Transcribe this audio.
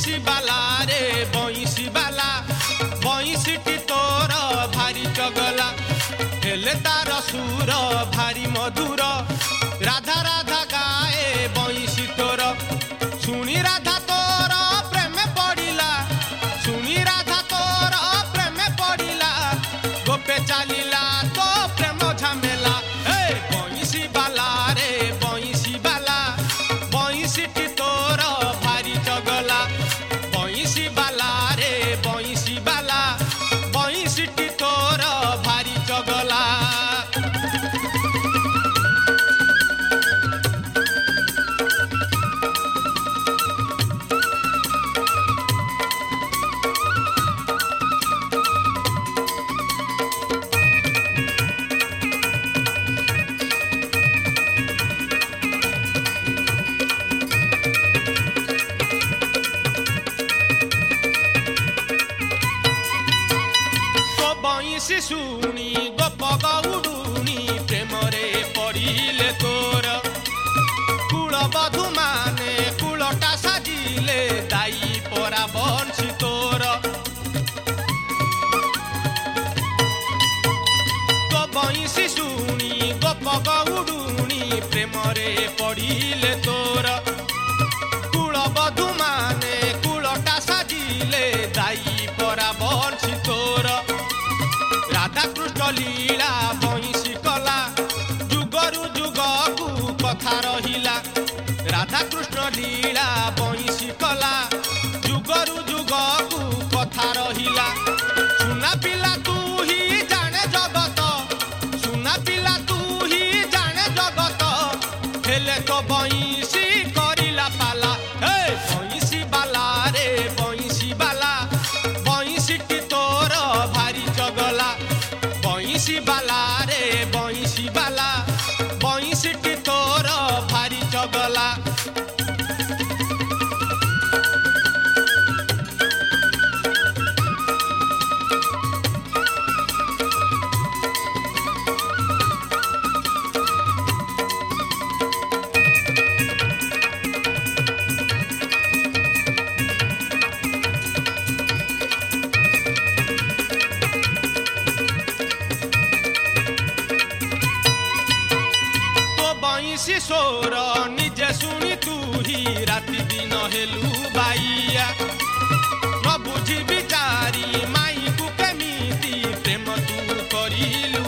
बंसी बाला रे बंसी बाला बंसीटी तोर भारी चगला हेले तार सुर भारी मधुर राधा राधा गाए बंसी तोर सुनी राधा तोर प्रेम पड़िला सुनी राधा तोर प्रेम पड़िला गोपे चलिला तो प्रेम झमेला बंसी बाला रे बंसी बाला बंसीटी तोर भारी चगला बंसी बाला रे बंसी बाला बंसीटी तोर भारी चगला बंसी शुणी गोप गौड़ुणी प्रेम रे पड़िले तोर कूल बधू माने कूलटा साजिले दाई परा बंसी तोर तो बंसी शुणी गोप गौड़ुणी प्रेम रे पड़िले तोर कूल बधू माने कूलटा साजिले दाई परा बंसी तोर राधा कृष्ण लीला बंसी कला जुगरु जुगकु कथा रहिला राधा कृष्ण लीला बंसी कला जुगरु जुगकु कथा रहिला सुना पिला तू ही जाने जगत सुना पिला तू ही जाने जगत हेले तो बंसी करिला पाला बंसी बाला रे बंसी बाला बंसीटी तोर भारी चगला बंसी बाला रे बंसी बाला बंसीटी तोर भारी चगला बंसी सोर निजे शुणी तू ही राति दिन हेलु बाइया न बुझी बिचारी माई को केमिति प्रेम तू करिलु